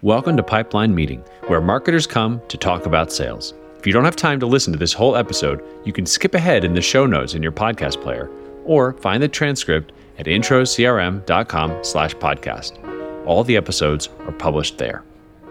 Welcome to Pipeline Meeting, where marketers come to talk about sales. If you don't have time to listen to this whole episode, you can skip ahead in the show notes in your podcast player, or find the transcript at introcrm.com/podcast. All the episodes are published there.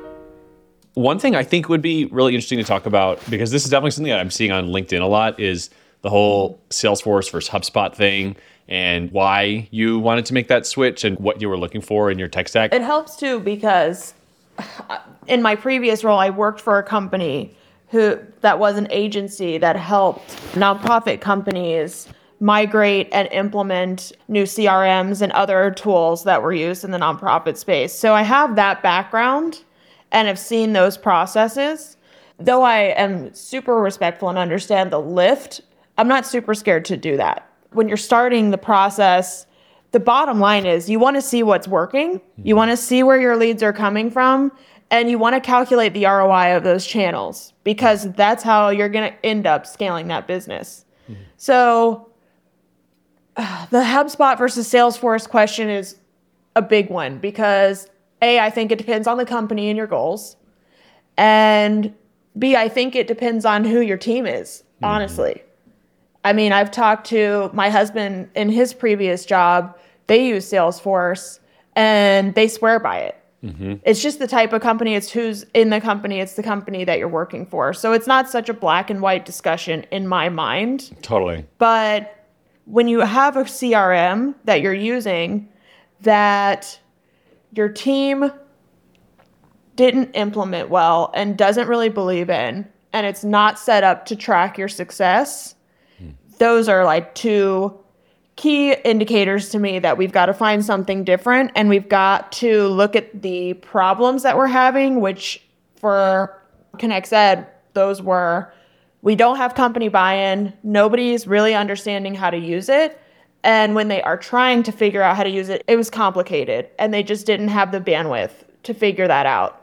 One thing I think would be really interesting to talk about, because this is definitely something that I'm seeing on LinkedIn a lot, is the whole Salesforce versus HubSpot thing and why you wanted to make that switch and what you were looking for in your tech stack. It helps too, because in my previous role, I worked for a company that was an agency that helped nonprofit companies migrate and implement new CRMs and other tools that were used in the nonprofit space. So I have that background and have seen those processes. Though I am super respectful and understand the lift, I'm not super scared to do that. When you're starting the process, the bottom line is you want to see what's working, you want to see where your leads are coming from, and you want to calculate the ROI of those channels, because that's how you're going to end up scaling that business. Mm-hmm. So the HubSpot versus Salesforce question is a big one, because A, I think it depends on the company and your goals, and B, I think it depends on who your team is, honestly. I mean, I've talked to my husband in his previous job. They use Salesforce and they swear by it. Mm-hmm. It's just the type of company. It's who's in the company. It's the company that you're working for. So it's not such a black and white discussion in my mind. Totally. But when you have a CRM that you're using that your team didn't implement well and doesn't really believe in, and it's not set up to track your success, those are like two key indicators to me that we've got to find something different, and we've got to look at the problems that we're having, which for ConnectEd, those were, we don't have company buy-in, nobody's really understanding how to use it, and when they are trying to figure out how to use it, it was complicated, and they just didn't have the bandwidth to figure that out.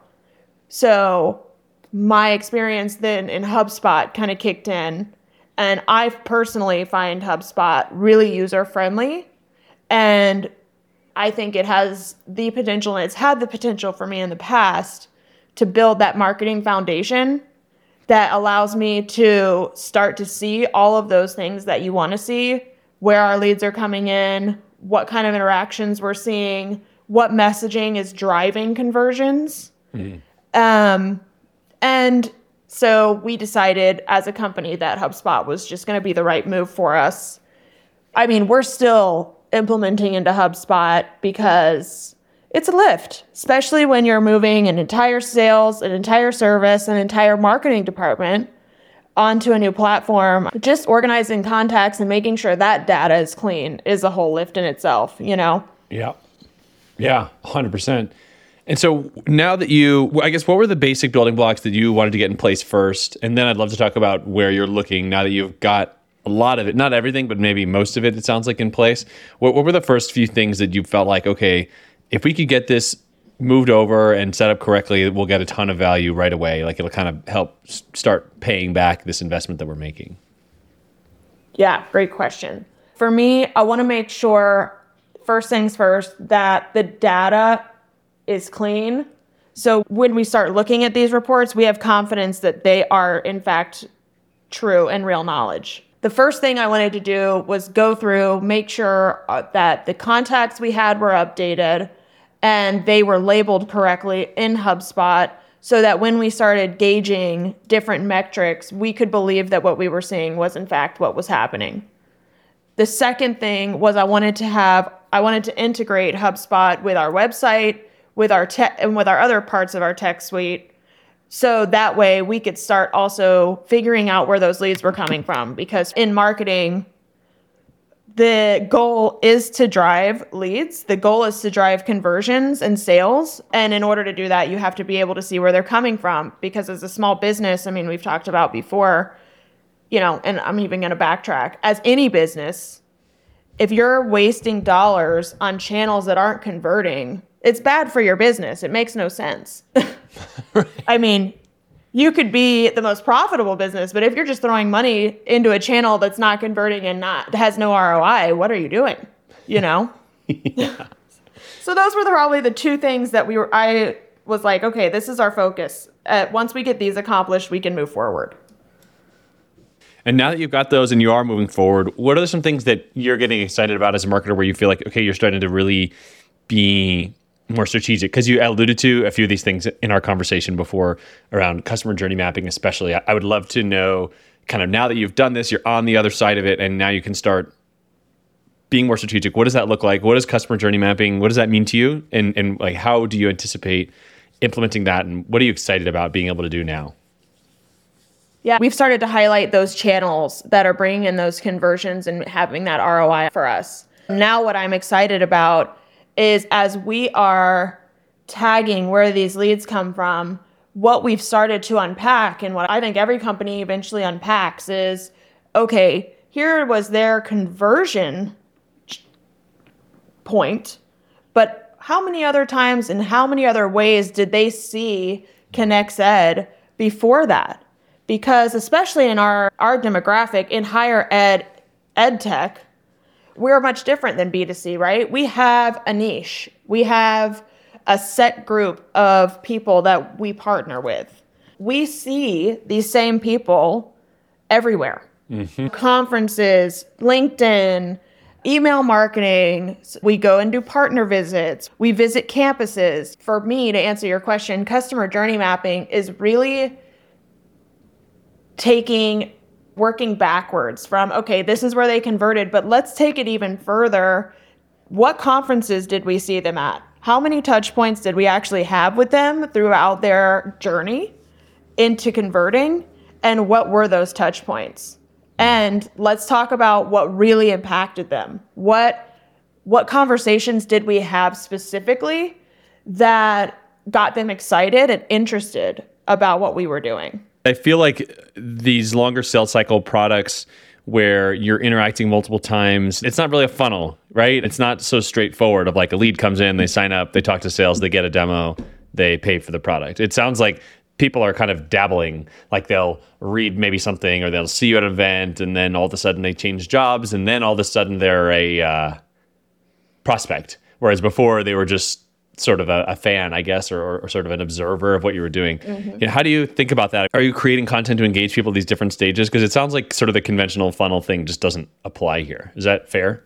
So my experience then in HubSpot kind of kicked in. And I personally find HubSpot really user-friendly, and I think it has the potential, and it's had the potential for me in the past to build that marketing foundation that allows me to start to see all of those things that you want to see, where our leads are coming in, what kind of interactions we're seeing, what messaging is driving conversions. Mm-hmm. And so we decided as a company that HubSpot was just going to be the right move for us. I mean, we're still implementing into HubSpot because it's a lift, especially when you're moving an entire sales, an entire service, an entire marketing department onto a new platform. Just organizing contacts and making sure that data is clean is a whole lift in itself, you know? Yeah, 100%. And so now that I guess, what were the basic building blocks that you wanted to get in place first? And then I'd love to talk about where you're looking now that you've got a lot of it, not everything, but maybe most of it, it sounds like, in place. What were the first few things that you felt like, okay, if we could get this moved over and set up correctly, we'll get a ton of value right away. Like, it'll kind of help start paying back this investment that we're making. Yeah, great question. For me, I want to make sure, first things first, that the data is clean. So when we start looking at these reports, we have confidence that they are, in fact, true and real knowledge. The first thing I wanted to do was go through, make sure that the contacts we had were updated and they were labeled correctly in HubSpot, so that when we started gauging different metrics, we could believe that what we were seeing was, in fact, what was happening. The second thing was I wanted to integrate HubSpot with our website, with our tech, and with our other parts of our tech suite, so that way we could start also figuring out where those leads were coming from. Because in marketing, the goal is to drive leads. The goal is to drive conversions and sales. And in order to do that, you have to be able to see where they're coming from. Because as a small business, I mean, we've talked about before, you know, and I'm even going to backtrack. As any business, if you're wasting dollars on channels that aren't converting, it's bad for your business. It makes no sense. Right. I mean, you could be the most profitable business, but if you're just throwing money into a channel that's not converting and has no ROI, what are you doing? You know? Yeah. So those were probably the two things that I was like, okay, this is our focus. Once we get these accomplished, we can move forward. And now that you've got those and you are moving forward, what are some things that you're getting excited about as a marketer where you feel like, okay, you're starting to really be more strategic? Because you alluded to a few of these things in our conversation before around customer journey mapping, especially. I would love to know kind of now that you've done this, you're on the other side of it, and now you can start being more strategic. What does that look like? What is customer journey mapping? What does that mean to you? And like, how do you anticipate implementing that? And what are you excited about being able to do now? Yeah, we've started to highlight those channels that are bringing in those conversions and having that ROI for us. Now what I'm excited about is as we are tagging where these leads come from, what we've started to unpack and what I think every company eventually unpacks is, okay, here was their conversion point, but how many other times and how many other ways did they see ConnexEd before that? Because especially in our demographic in higher ed tech, we're much different than B2C, right? We have a niche. We have a set group of people that we partner with. We see these same people everywhere. Mm-hmm. Conferences, LinkedIn, email marketing. We go and do partner visits. We visit campuses. For me, to answer your question, customer journey mapping is really working backwards from, okay, this is where they converted, but let's take it even further. What conferences did we see them at? How many touch points did we actually have with them throughout their journey into converting? And what were those touch points? And let's talk about what really impacted them. What conversations did we have specifically that got them excited and interested about what we were doing? I feel like these longer sales cycle products where you're interacting multiple times, it's not really a funnel, right? It's not so straightforward of like a lead comes in, they sign up, they talk to sales, they get a demo, they pay for the product. It sounds like people are kind of dabbling, like they'll read maybe something or they'll see you at an event and then all of a sudden they change jobs and then all of a sudden they're a prospect. Whereas before they were just sort of a fan, I guess, or sort of an observer of what you were doing. Mm-hmm. You know, how do you think about that? Are you creating content to engage people at these different stages? Because it sounds like sort of the conventional funnel thing just doesn't apply here. Is that fair?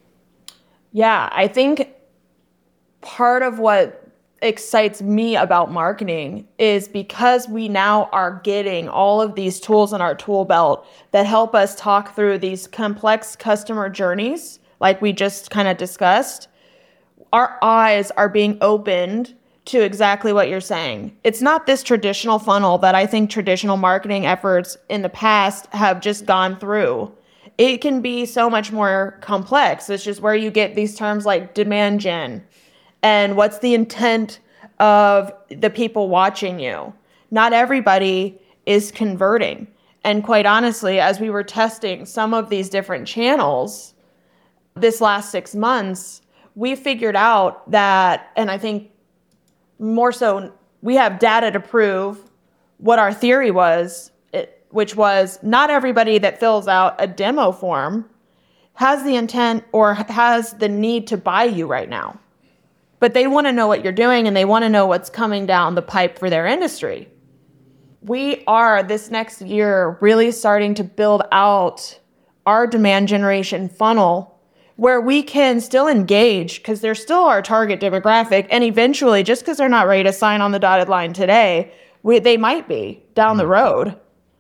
Yeah, I think part of what excites me about marketing is because we now are getting all of these tools in our tool belt that help us talk through these complex customer journeys, like we just kind of discussed. Our eyes are being opened to exactly what you're saying. It's not this traditional funnel that I think traditional marketing efforts in the past have just gone through. It can be so much more complex. It's just where you get these terms like demand gen and what's the intent of the people watching you. Not everybody is converting. And quite honestly, as we were testing some of these different channels this last 6 months, we figured out that, and I think more so, we have data to prove what our theory was, which was not everybody that fills out a demo form has the intent or has the need to buy you right now. But they want to know what you're doing and they want to know what's coming down the pipe for their industry. We are, this next year, really starting to build out our demand generation funnel where we can still engage because they're still our target demographic. And eventually, just because they're not ready to sign on the dotted line today, they might be down the road.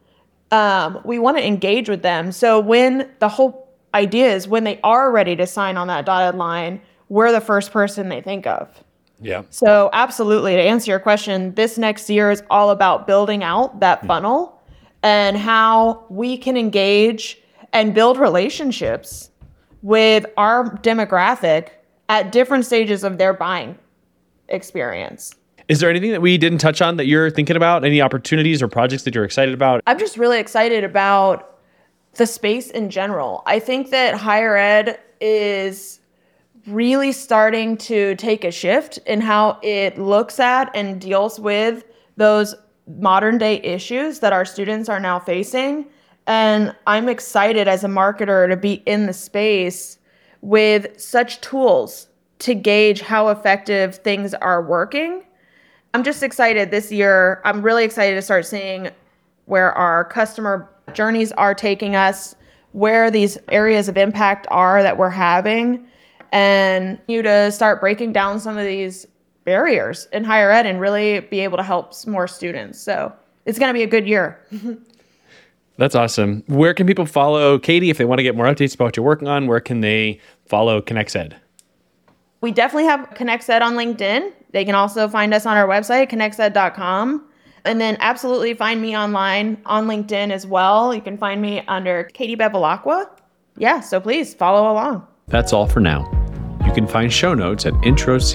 We want to engage with them. So when the whole idea is when they are ready to sign on that dotted line, we're the first person they think of. Yeah. So absolutely, to answer your question, this next year is all about building out that funnel and how we can engage and build relationships with our demographic at different stages of their buying experience. Is there anything that we didn't touch on that you're thinking about? Any opportunities or projects that you're excited about? I'm just really excited about the space in general. I think that higher ed is really starting to take a shift in how it looks at and deals with those modern day issues that our students are now facing. And I'm excited as a marketer to be in the space with such tools to gauge how effective things are working I'm just excited this year. I'm really excited to start seeing where our customer journeys are taking us, where these areas of impact are that we're having, and you to start breaking down some of these barriers in higher ed and really be able to help more students. So it's going to be a good year. That's awesome. Where can people follow Katie if they want to get more updates about what you're working on? Where can they follow ConnectsEd? We definitely have ConnectsEd on LinkedIn. They can also find us on our website, connectsed.com. And then absolutely find me online on LinkedIn as well. You can find me under Katie Bevilacqua. Yeah, so please follow along. That's all for now. You can find show notes at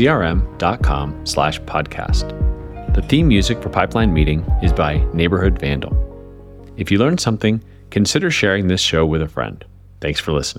introcrm.com/podcast. The theme music for Pipeline Meeting is by Neighborhood Vandal. If you learned something, consider sharing this show with a friend. Thanks for listening.